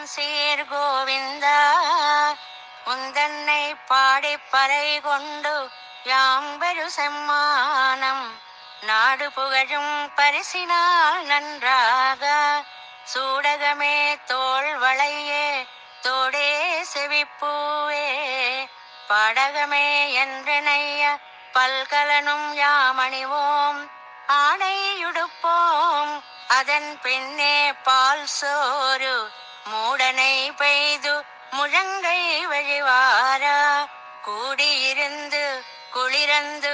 சீர் கோவிந்தா உந்தன்னை பாடிப் பறை கொண்டு யாம்பெரு செம்மானம் நாடு புகழும் பரிசினால் நன்றாக சூடகமே தோள் வளையே தோடே செவிப்பூவே பாடகமே என்றனைய பல்கலனும் யாமணிவோம் ஆடையுடுப்போம் அதன் பின்னே பால் சோறு மூடனை பெய்து முழங்கை வழிவாரா కూడియిருந்து కుళిరందు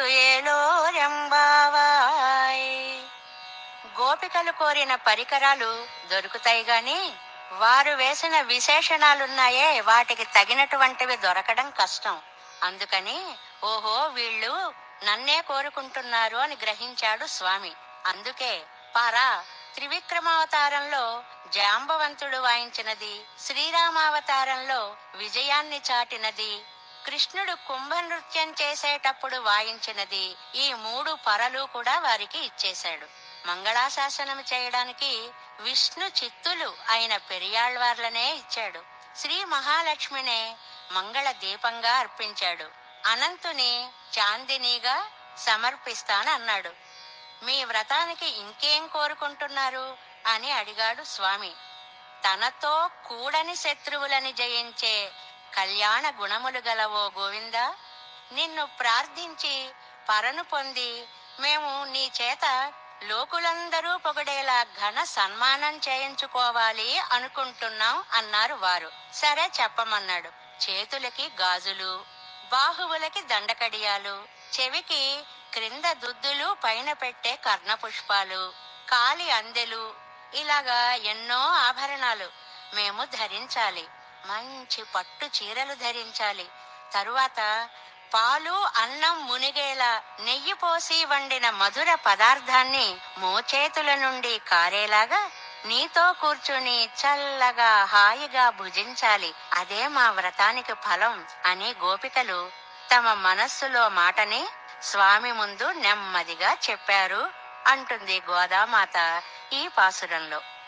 ఏలోరెంబావాయ్. గోపికలు కోరిన పరికరాలు దొరుకుతాయి గాని వారు వేసిన విశేషణాలున్నాయే వాటికి తగినటువంటివి దొరకడం కష్టం. అందుకని ఓహో వీళ్ళు నన్నే కోరుకుంటున్నారు అని గ్రహించాడు స్వామి. అందుకే పారా త్రివిక్రమావతారంలో జాంబవంతుడు వాయించినది, శ్రీరామావతారంలో విజయాన్ని చాటినది, కృష్ణుడు కుంభ నృత్యం చేసేటప్పుడు వాయించినది, ఈ 3 పరలు కూడా వారికి ఇచ్చేశాడు. మంగళాశాసనం చేయడానికి విష్ణు చిత్తులు అయిన పెరియాళ్వార్లనే ఇచ్చాడు. శ్రీ మహాలక్ష్మినే మంగళ దీపంగా అర్పించాడు. అనంతుని చాందినిగా సమర్పిస్తానన్నాడు. మీ వ్రతానికి ఇంకేం కోరుకుంటున్నారు అని అడిగాడు స్వామి. తనతో కూడని శత్రువులని జయించే కళ్యాణ గుణములు గలవో గోవింద, నిన్ను ప్రార్థించి పరను పొంది మేము నీ చేత లోకులందరూ పొగడేలా ఘన సన్మానం చేయించుకోవాలి అనుకుంటున్నాం అన్నారు వారు. సరే చెప్పమన్నాడు. చేతులకి గాజులు, బాహువులకి దండకడియాలు, చెవికి క్రింద దుద్దులు, పైన పెట్టే కర్ణపుష్పాలు, కాలి అందెలు, ఇలాగా ఎన్నో ఆభరణాలు మేము ధరించాలి. మంచి పట్టు చీరలు ధరించాలి. తరువాత పాలు అన్నం మునిగేలా నెయ్యి పోసి వండిన మధుర పదార్థాన్ని మోచేతుల నుండి కారేలాగా నీతో కూర్చుని చల్లగా హాయిగా భుజించాలి. అదే మా వ్రతానికి ఫలం అని గోపికలు తమ మనస్సులో మాటని స్వామి ముందు నెమ్మదిగా చెప్పారు అంటుంది గోదామాత ఈ పాసురంలో.